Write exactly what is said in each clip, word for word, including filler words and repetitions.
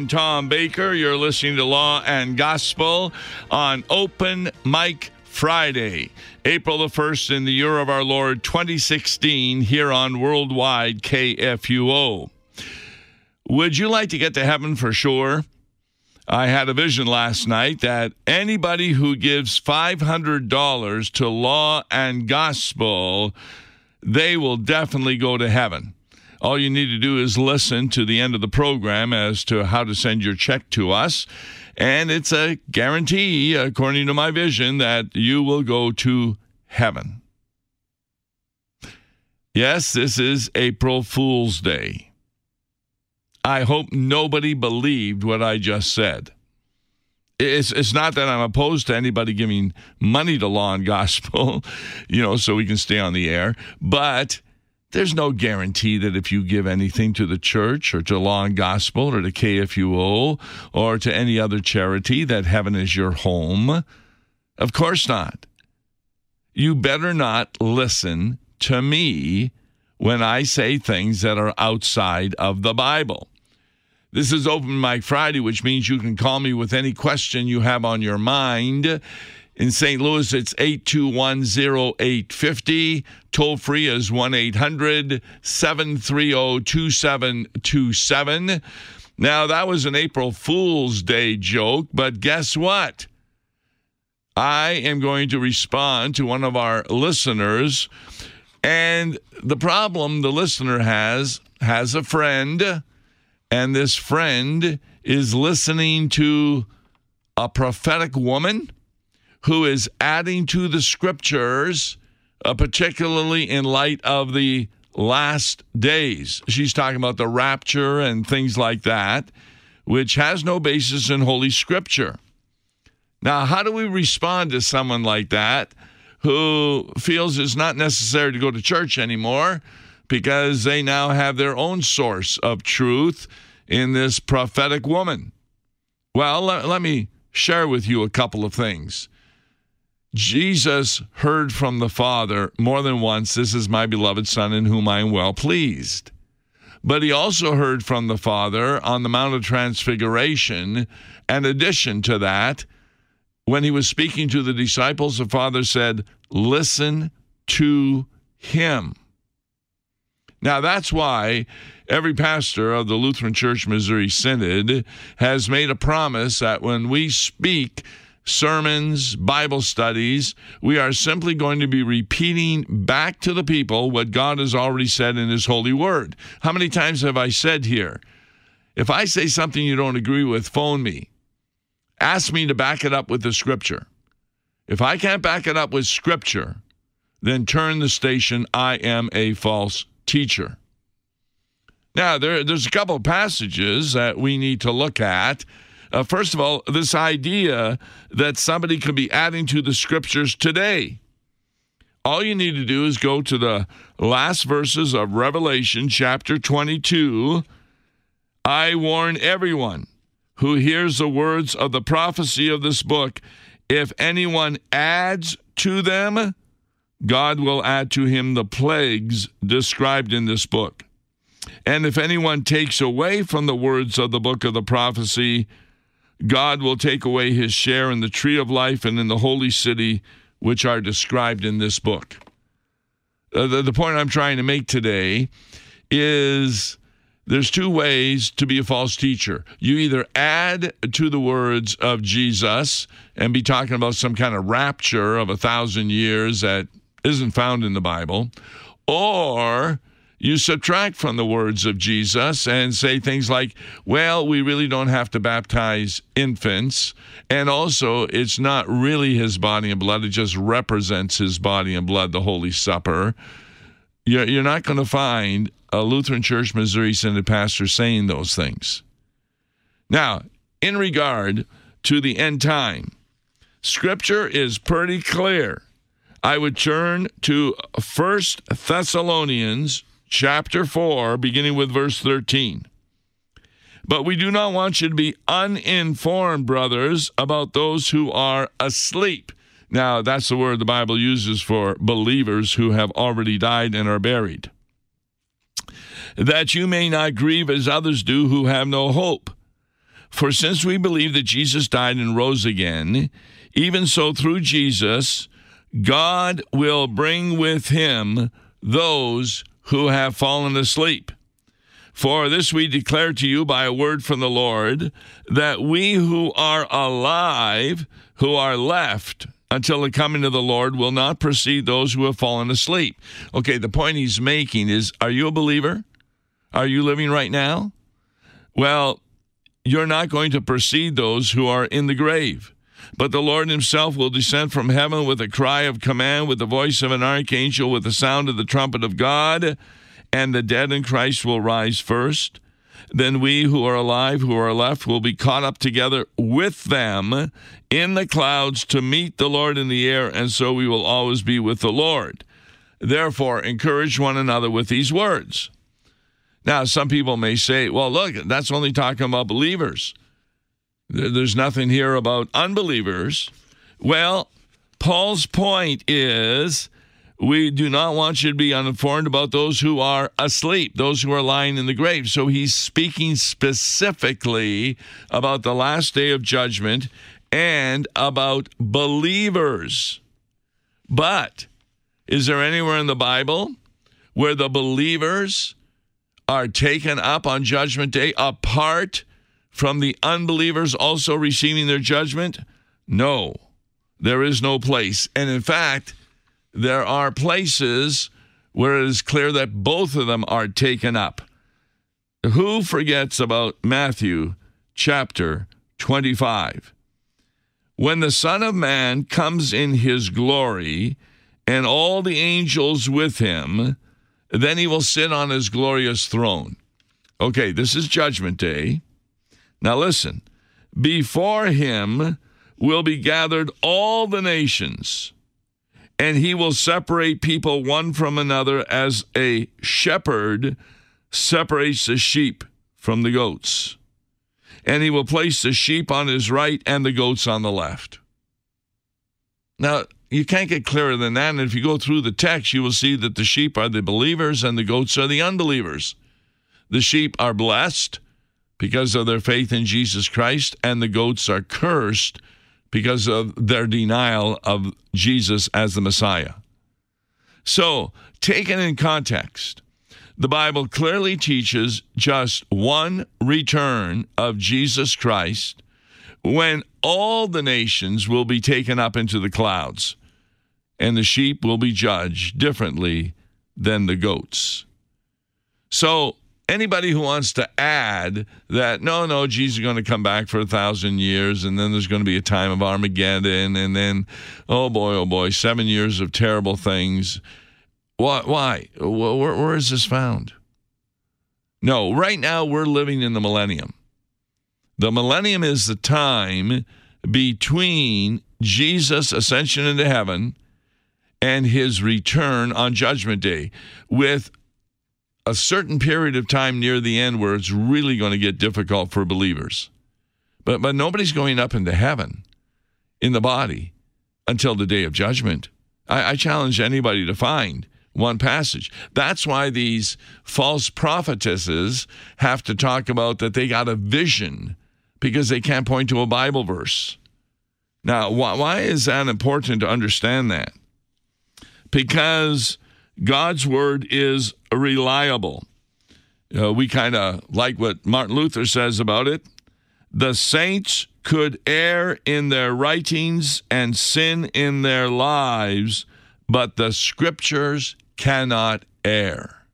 I'm Tom Baker. You're listening to Law and Gospel on Open Mic Friday, April the first in the year of our Lord twenty sixteen, here on Worldwide K F U O. Would you like to get to heaven for sure? I had a vision last night that anybody who gives five hundred dollars to Law and Gospel, they will definitely go to heaven. All you need to do is listen to the end of the program as to how to send your check to us. And it's a guarantee, according to my vision, that you will go to heaven. Yes, this is April Fool's Day. I hope nobody believed what I just said. It's, it's not that I'm opposed to anybody giving money to Law and Gospel, you know, so we can stay on the air, but there's no guarantee that if you give anything to the church or to Law and Gospel or to K F U O or to any other charity that heaven is your home. Of course not. You better not listen to me when I say things that are outside of the Bible. This is Open Mic Friday, which means you can call me with any question you have on your mind. In Saint Louis, it's eight two one, oh eight five oh. Toll free is one eight hundred, seven three zero, two seven two seven. Now, that was an April Fool's Day joke, but guess what? I am going to respond to one of our listeners, and the problem the listener has, has a friend, and this friend is listening to a prophetic woman who is adding to the scriptures, uh, particularly in light of the last days. She's talking about the rapture and things like that, which has no basis in Holy Scripture. Now, how do we respond to someone like that who feels it's not necessary to go to church anymore because they now have their own source of truth in this prophetic woman? Well, let, let me share with you a couple of things. Jesus heard from the Father more than once, "This is my beloved Son in whom I am well pleased." But he also heard from the Father on the Mount of Transfiguration. In addition to that, when he was speaking to the disciples, the Father said, "Listen to him." Now, that's why every pastor of the Lutheran Church Missouri Synod has made a promise that when we speak sermons, Bible studies, we are simply going to be repeating back to the people what God has already said in his holy word. How many times have I said here, if I say something you don't agree with, phone me. Ask me to back it up with the scripture. If I can't back it up with scripture, then turn the station. I am a false teacher. Now, there, there's a couple of passages that we need to look at. Uh, first of all, this idea that somebody could be adding to the scriptures today. All you need to do is go to the last verses of Revelation chapter twenty-two. "I warn everyone who hears the words of the prophecy of this book, if anyone adds to them, God will add to him the plagues described in this book. And if anyone takes away from the words of the book of the prophecy, God will take away his share in the tree of life and in the holy city, which are described in this book." Uh, the, the point I'm trying to make today is there's two ways to be a false teacher. You either add to the words of Jesus and be talking about some kind of rapture of a thousand years that isn't found in the Bible, or you subtract from the words of Jesus and say things like, well, we really don't have to baptize infants, and also it's not really his body and blood, it just represents his body and blood, the Holy Supper. You're, you're not going to find a Lutheran Church Missouri Synod pastor saying those things. Now, in regard to the end time, Scripture is pretty clear. I would turn to First Thessalonians chapter four, beginning with verse thirteen. "But we do not want you to be uninformed, brothers, about those who are asleep." Now, that's the word the Bible uses for believers who have already died and are buried. "That you may not grieve as others do who have no hope. For since we believe that Jesus died and rose again, even so through Jesus, God will bring with him those who have fallen asleep. For this we declare to you by a word from the Lord, that we who are alive, who are left until the coming of the Lord, will not precede those who have fallen asleep. Okay, the point he's making is, are you a believer? Are you living right now? Well, you're not going to precede those who are in the grave. But the Lord himself will descend from heaven with a cry of command, with the voice of an archangel, with the sound of the trumpet of God, and the dead in Christ will rise first. Then we who are alive, who are left, will be caught up together with them in the clouds to meet the Lord in the air, and so we will always be with the Lord. Therefore, encourage one another with these words. Now, some people may say, well, look, that's only talking about believers. There's nothing here about unbelievers. Well, Paul's point is, we do not want you to be uninformed about those who are asleep, those who are lying in the grave. So he's speaking specifically about the last day of judgment and about believers. But is there anywhere in the Bible where the believers are taken up on Judgment Day apart from the unbelievers also receiving their judgment? No, there is no place. And in fact, there are places where it is clear that both of them are taken up. Who forgets about Matthew chapter twenty-five? When the Son of Man comes in his glory and all the angels with him, then he will sit on his glorious throne. Okay, this is Judgment Day. Now listen, before him will be gathered all the nations, and he will separate people one from another as a shepherd separates the sheep from the goats. And he will place the sheep on his right and the goats on the left. Now, you can't get clearer than that. And if you go through the text, you will see that the sheep are the believers and the goats are the unbelievers. The sheep are blessed because of their faith in Jesus Christ, and the goats are cursed because of their denial of Jesus as the Messiah. So, taken in context, the Bible clearly teaches just one return of Jesus Christ when all the nations will be taken up into the clouds, and the sheep will be judged differently than the goats. So, anybody who wants to add that, no, no, Jesus is going to come back for a thousand years, and then there's going to be a time of Armageddon, and then, oh boy, oh boy, seven years of terrible things. Why? Why? Where, where is this found? No, right now we're living in the millennium. The millennium is the time between Jesus' ascension into heaven and his return on Judgment Day, with a certain period of time near the end where it's really going to get difficult for believers. But but nobody's going up into heaven in the body until the day of judgment. I, I challenge anybody to find one passage. That's why these false prophetesses have to talk about that they got a vision, because they can't point to a Bible verse. Now, why, why is that important to understand that? Because God's word is reliable. Uh, we kind of like what Martin Luther says about it. The saints could err in their writings and sin in their lives, but the scriptures cannot err.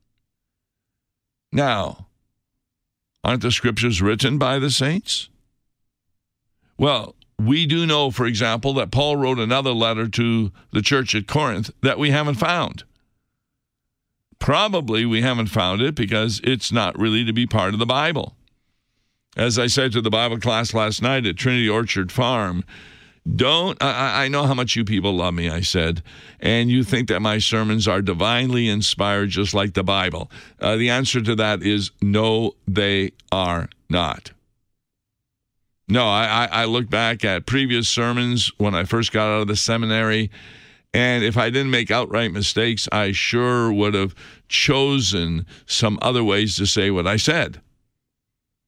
Now, aren't the scriptures written by the saints? Well, we do know, for example, that Paul wrote another letter to the church at Corinth that we haven't found. Probably we haven't found it because it's not really to be part of the Bible. As I said to the Bible class last night at Trinity Orchard Farm, don't, I, I know how much you people love me, I said, and you think that my sermons are divinely inspired just like the Bible. Uh, the answer to that is no, they are not. No, I, I look back at previous sermons when I first got out of the seminary, and if I didn't make outright mistakes, I sure would have chosen some other ways to say what I said.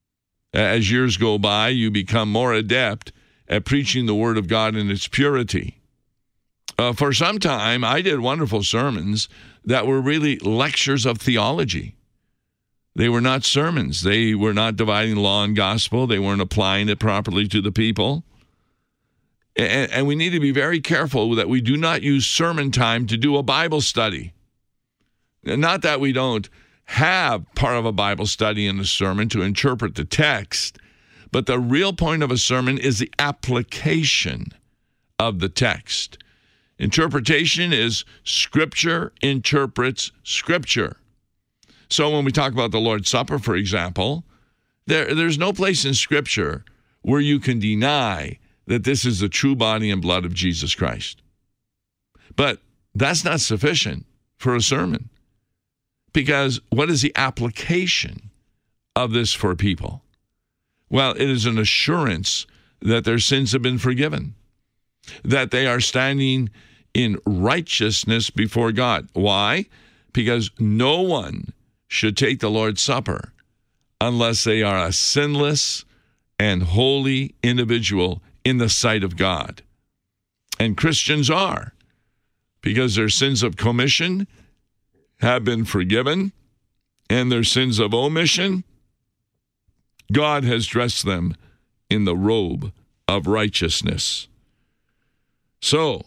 As years go by, you become more adept at preaching the Word of God in its purity. Uh, for some time, I did wonderful sermons that were really lectures of theology. They were not sermons. They were not dividing law and gospel. They weren't applying it properly to the people. And, and we need to be very careful that we do not use sermon time to do a Bible study. Not that we don't have part of a Bible study in a sermon to interpret the text, but the real point of a sermon is the application of the text. Interpretation is Scripture interprets Scripture. So when we talk about the Lord's Supper, for example, there, there's no place in Scripture where you can deny that this is the true body and blood of Jesus Christ. But that's not sufficient for a sermon. Because what is the application of this for people? Well, it is an assurance that their sins have been forgiven, that they are standing in righteousness before God. Why? Because no one should take the Lord's Supper unless they are a sinless and holy individual in the sight of God. And Christians are, because their sins of commission have been forgiven, and their sins of omission, God has dressed them in the robe of righteousness. So,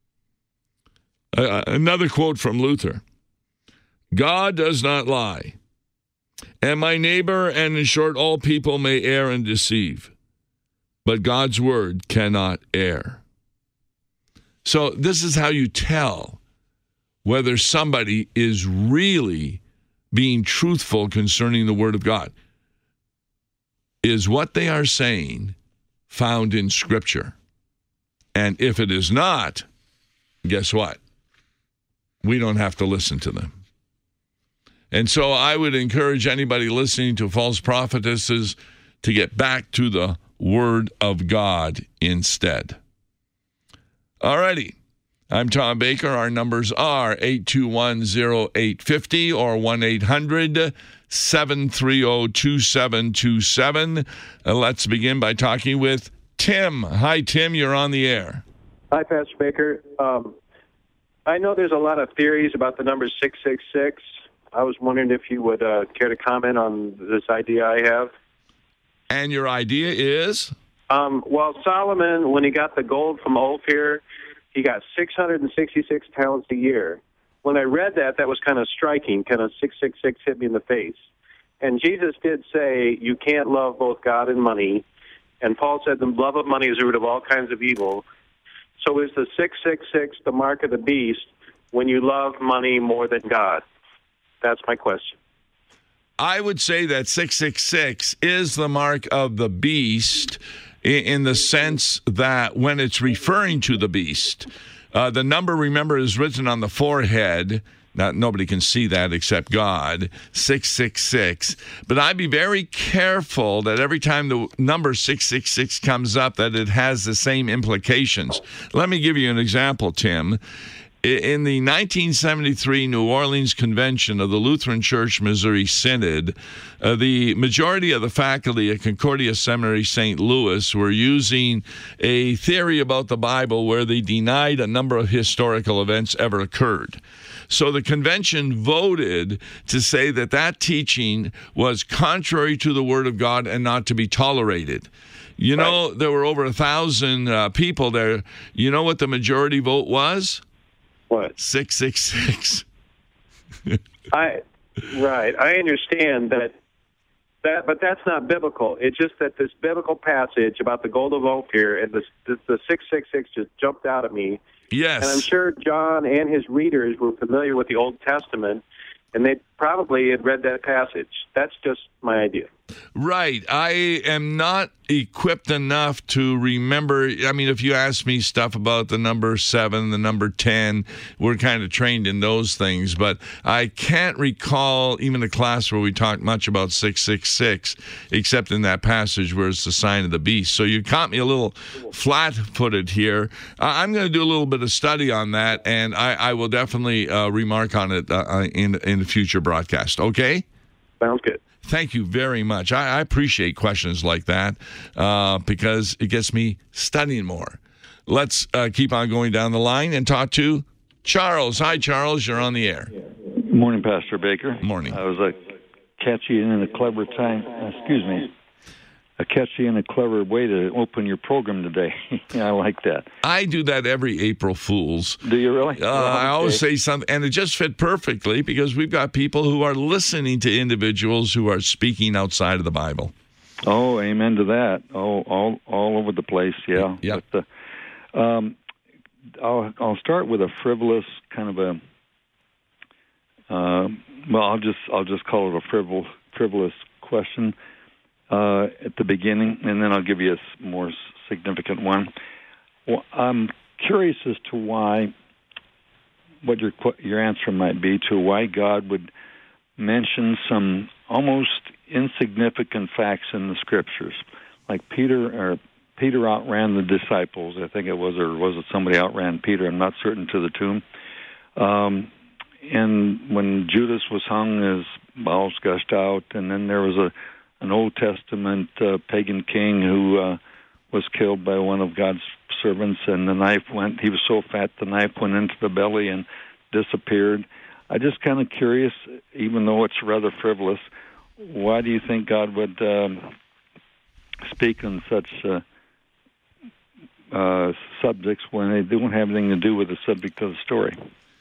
uh, another quote from Luther: God does not lie, and my neighbor, and in short, all people may err and deceive, but God's word cannot err. So this is how you tell whether somebody is really being truthful concerning the Word of God. Is what they are saying found in Scripture? And if it is not, guess what? We don't have to listen to them. And so I would encourage anybody listening to false prophetesses to get back to the Word of God instead. All righty. I'm Tom Baker. Our numbers are eight two one, oh eight five oh or one eight hundred, seven three zero, two seven two seven. Uh, let's begin by talking with Tim. Hi, Tim. You're on the air. Hi, Pastor Baker. Um, I know there's a lot of theories about the number six six six. I was wondering if you would uh, care to comment on this idea I have. And your idea is? Um, well, Solomon, when he got the gold from Ophir, he got six hundred sixty-six talents a year. When I read that, that was kind of striking, kind of six six six hit me in the face. And Jesus did say you can't love both God and money. And Paul said the love of money is the root of all kinds of evil. So is the six six six the mark of the beast when you love money more than God? That's my question. I would say that six six six is the mark of the beast in the sense that when it's referring to the beast, uh, the number, remember, is written on the forehead. Not, nobody can see that except God, six six six. But I'd be very careful that every time the number six six six comes up, that it has the same implications. Let me give you an example, Tim. In the nineteen seventy-three New Orleans Convention of the Lutheran Church Missouri Synod, uh, the majority of the faculty at Concordia Seminary Saint Louis were using a theory about the Bible where they denied a number of historical events ever occurred. So the convention voted to say that that teaching was contrary to the Word of God and not to be tolerated. You know, there were over a thousand uh, people there. You know what the majority vote was? What? six six six. I right. I understand that, that, but that's not biblical. It's just that this biblical passage about the gold of Ophir and the, the, the six six six just jumped out at me. Yes. And I'm sure John and his readers were familiar with the Old Testament, and they probably had read that passage. That's just my idea. Right. I am not equipped enough to remember. I mean, if you ask me stuff about the number seven, the number ten, we're kind of trained in those things. But I can't recall even a class where we talked much about six six six, except in that passage where it's the sign of the beast. So you caught me a little flat-footed here. Uh, I'm going to do a little bit of study on that, and I, I will definitely uh, remark on it uh, in, in the future broadcast. Okay? Sounds good. Thank you very much. I, I appreciate questions like that uh, because it gets me studying more. Let's uh, keep on going down the line and talk to Charles. Hi, Charles. You're on the air. Good morning, Pastor Baker. Morning. I was a catchy and a clever time. Excuse me. A catchy and a clever way to open your program today. I like that. I do that every April Fool's. Do you really? Uh, oh, okay. I always say something, and it just fit perfectly because we've got people who are listening to individuals who are speaking outside of the Bible. Oh, amen to that. Oh, all all over the place, yeah. Yeah. But, uh, um, I'll I'll start with a frivolous kind of a. Uh, well, I'll just I'll just call it a frivolous frivolous question. Uh, at the beginning, and then I'll give you a more significant one. Well, I'm curious as to why, what your your answer might be to why God would mention some almost insignificant facts in the Scriptures, like Peter or Peter outran the disciples. I think it was, or was it somebody outran Peter? I'm not certain to the tomb. Um, and when Judas was hung, his bowels gushed out, and then there was a an Old Testament uh, pagan king who uh, was killed by one of God's servants, and the knife went, he was so fat the knife went into the belly and disappeared. I'm just kind of curious, even though it's rather frivolous, why do you think God would um, speak on such uh, uh, subjects when they don't have anything to do with the subject of the story?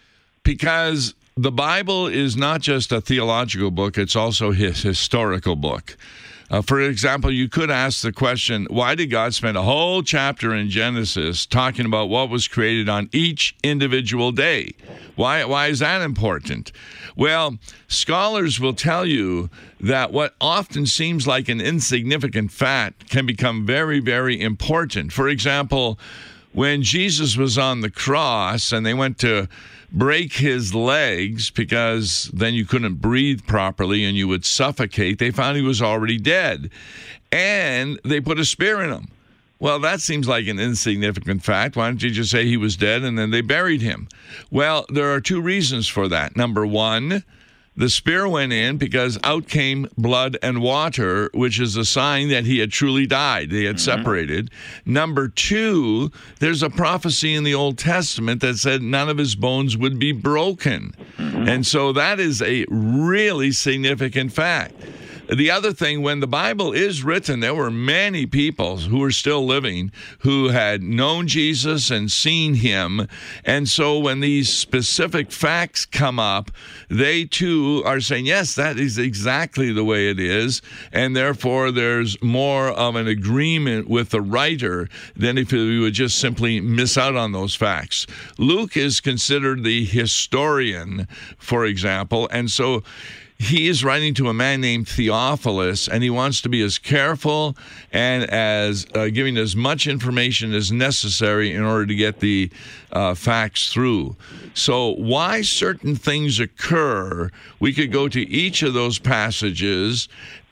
Because the Bible is not just a theological book, it's also his historical book. Uh, for example, you could ask the question, why did God spend a whole chapter in Genesis talking about what was created on each individual day? Why, why is that important? Well, scholars will tell you that what often seems like an insignificant fact can become very, very important. For example, when Jesus was on the cross and they went to break his legs because then you couldn't breathe properly and you would suffocate, they found he was already dead. And they put a spear in him. Well, that seems like an insignificant fact. Why don't you just say he was dead and then they buried him? Well, there are two reasons for that. Number one, the spear went in because out came blood and water, which is a sign that he had truly died. They had mm-hmm. separated. Number two, there's a prophecy in the Old Testament that said none of his bones would be broken. Mm-hmm. And so that is a really significant fact. The other thing, when the Bible is written, there were many people who were still living who had known Jesus and seen him. And so when these specific facts come up, they too are saying, yes, that is exactly the way it is. And therefore, there's more of an agreement with the writer than if we would just simply miss out on those facts. Luke is considered the historian, for example. And so he is writing to a man named Theophilus, and he wants to be as careful and as uh, giving as much information as necessary in order to get the uh, facts through. So why certain things occur, we could go to each of those passages.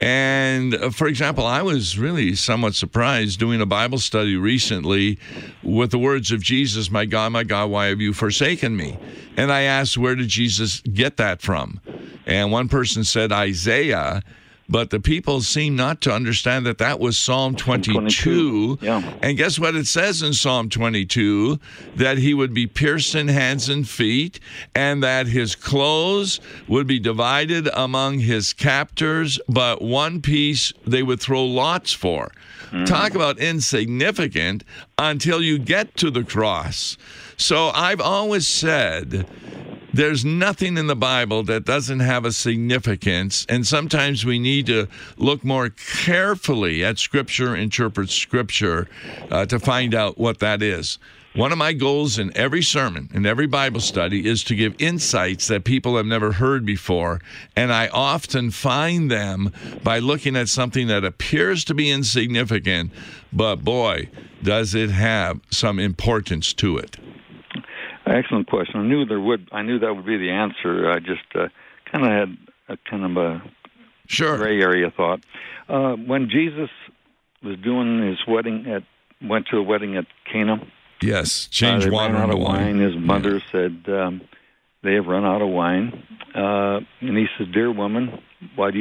And, uh, for example, I was really somewhat surprised doing a Bible study recently with the words of Jesus, "My God, my God, why have you forsaken me?" And I asked, where did Jesus get that from? And one person said Isaiah, but the people seem not to understand that that was Psalm twenty-two. Yeah. And guess what it says in Psalm twenty-two? That he would be pierced in hands and feet, and that his clothes would be divided among his captors, but one piece they would throw lots for. Mm. Talk about insignificant until you get to the cross. So I've always said, there's nothing in the Bible that doesn't have a significance, and sometimes we need to look more carefully at Scripture, interpret Scripture, uh, to find out what that is. One of my goals in every sermon, in every Bible study, is to give insights that people have never heard before, and I often find them by looking at something that appears to be insignificant, but boy, does it have some importance to it. Excellent question. I knew there would. I knew that would be the answer. I just uh, kind of had a kind of a sure. gray area thought. Uh, when Jesus was doing his wedding at, went to a wedding at Cana. Yes, change uh, they water ran out into of wine. wine. His mother yeah. said, um, "They have run out of wine," uh, and he said, "Dear woman, why do you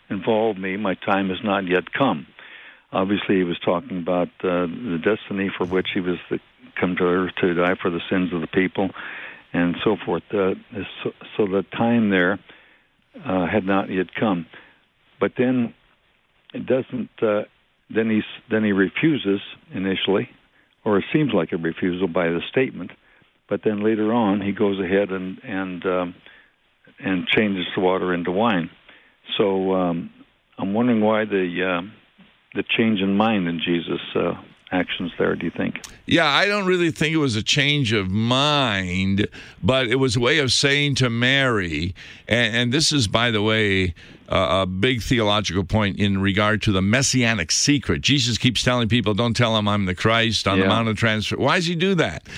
involve me. My time has not yet come. Obviously, he was talking about uh, the destiny for which he was the, come to earth to die for the sins of the people, and so forth. Uh, so, so the time there uh, had not yet come. But then it doesn't. Uh, then he then he refuses initially, or it seems like a refusal by the statement. But then later on, he goes ahead and and um, and changes the water into wine. So um, I'm wondering why the uh, the change in mind in Jesus' uh, actions there, do you think? Yeah, I don't really think it was a change of mind, but it was a way of saying to Mary, and, and this is, by the way, Uh, a big theological point in regard to the messianic secret. Jesus keeps telling people, don't tell them I'm the Christ on yeah. the Mount of Transfiguration. Why does he do that?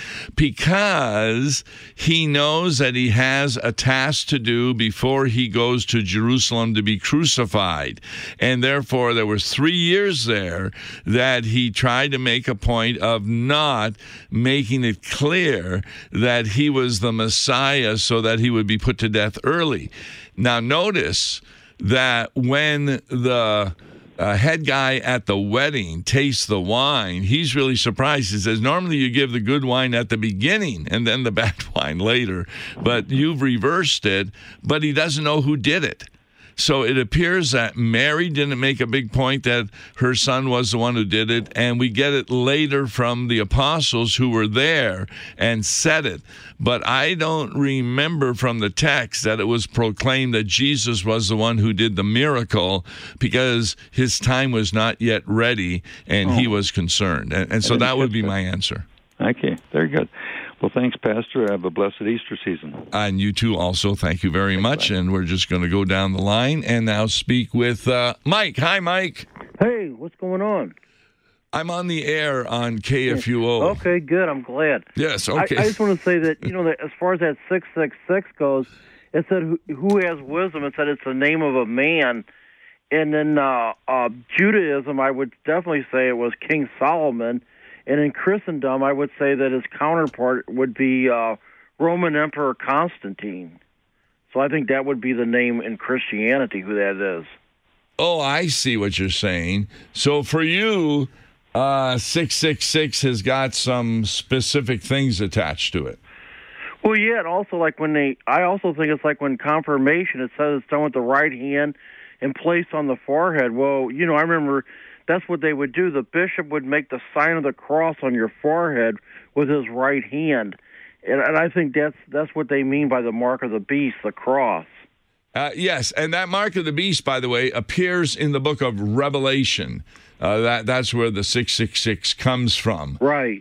Because he knows that he has a task to do before he goes to Jerusalem to be crucified. And therefore, there was three years there that he tried to make a point of not making it clear that he was the Messiah so that he would be put to death early. Now, notice that when the uh, head guy at the wedding tastes the wine, he's really surprised. He says, normally you give the good wine at the beginning and then the bad wine later, but you've reversed it, but he doesn't know who did it. So it appears that Mary didn't make a big point that her son was the one who did it, and we get it later from the apostles who were there and said it. But I don't remember from the text that it was proclaimed that Jesus was the one who did the miracle, because his time was not yet ready and oh. he was concerned. And, and so that would be my answer. Okay, very good. Well, thanks, Pastor. Have a blessed Easter season. And you too also. Thank you very thanks, much. Bye. And we're just going to go down the line and now speak with uh, Mike. Hi, Mike. Hey, what's going on? I'm on the air on K F U O. Okay, good. I'm glad. Yes, okay. I, I just want to say that, you know, that as far as that six six six goes, it said who, who has wisdom. It said it's the name of a man. And in uh, uh, Judaism, I would definitely say it was King Solomon. And in Christendom, I would say that his counterpart would be uh, Roman Emperor Constantine. So I think that would be the name in Christianity, who that is. Oh, I see what you're saying. So for you, uh, six six six has got some specific things attached to it. Well, yeah, and also like when they, I also think it's like when confirmation, it says it's done with the right hand and placed on the forehead. Well, you know, I remember that's what they would do. The bishop would make the sign of the cross on your forehead with his right hand. And, and I think that's that's what they mean by the mark of the beast, the cross. Uh, yes, and that mark of the beast, by the way, appears in the book of Revelation. Uh, that That's where the six six six comes from. Right.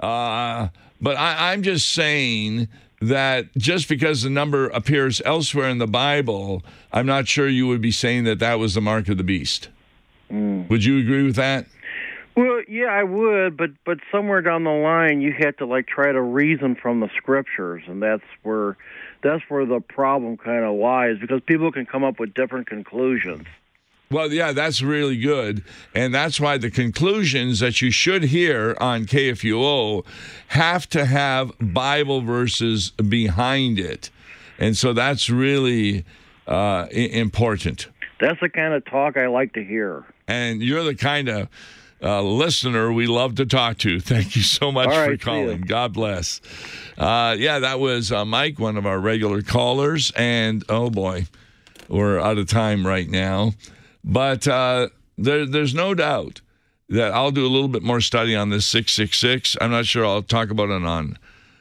Uh, but I, I'm just saying that just because the number appears elsewhere in the Bible, I'm not sure you would be saying that that was the mark of the beast. Mm. Would you agree with that? Well, yeah, I would, but but somewhere down the line, you had to like try to reason from the scriptures, and that's where that's where the problem kind of lies, because people can come up with different conclusions. Well, yeah, that's really good, and that's why the conclusions that you should hear on K F U O have to have Bible verses behind it, and so that's really uh, I- important. That's the kind of talk I like to hear. And you're the kind of uh, listener we love to talk to. Thank you so much right, for calling. God bless. Uh, yeah, that was uh, Mike, one of our regular callers. And, oh, boy, we're out of time right now. But uh, there, there's no doubt that I'll do a little bit more study on this six six six. I'm not sure I'll talk about it on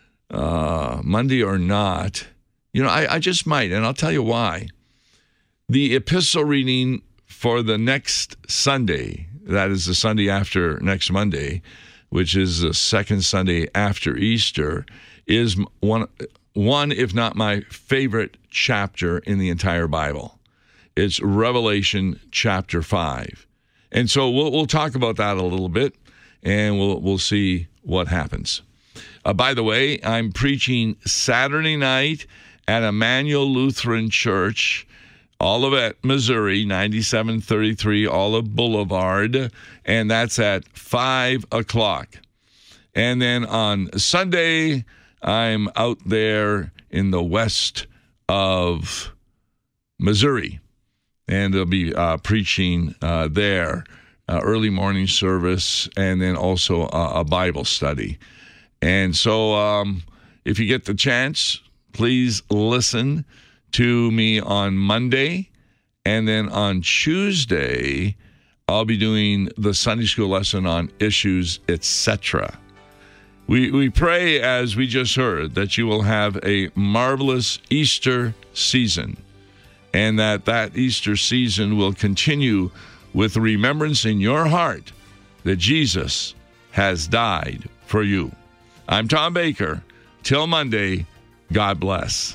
uh, Monday or not. You know, I, I just might, and I'll tell you why. The epistle reading for the next Sunday, that is the Sunday after next Monday, which is the second Sunday after Easter, is one, one if not my favorite chapter in the entire Bible. It's Revelation chapter five. And so we'll we'll talk about that a little bit, and we'll we'll see what happens. Uh, by the way, I'm preaching Saturday night at Emmanuel Lutheran Church, Olivet, Missouri, ninety-seven thirty-three Olive Boulevard, and that's at five o'clock. And then on Sunday, I'm out there in the west of Missouri, and they'll be uh, preaching uh, there, uh, early morning service, and then also a, a Bible study. And so um, if you get the chance, please listen to me on Monday, and then on Tuesday, I'll be doing the Sunday school lesson on issues, et cetera. We we pray, as we just heard, that you will have a marvelous Easter season, and that that Easter season will continue with remembrance in your heart that Jesus has died for you. I'm Tom Baker. Till Monday, God bless.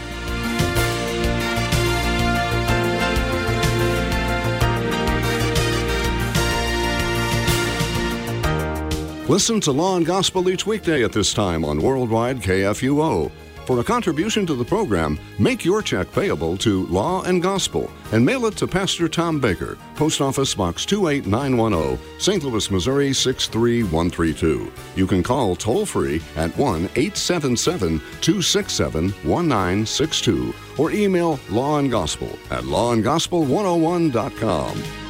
Listen to Law and Gospel each weekday at this time on Worldwide K F U O. For a contribution to the program, make your check payable to Law and Gospel and mail it to Pastor Tom Baker, Post Office Box two eight nine one zero, Saint Louis, Missouri six three one three two. You can call toll-free at one eight seven seven, two six seven, one nine six two or email Law and Gospel at law and gospel one oh one dot com.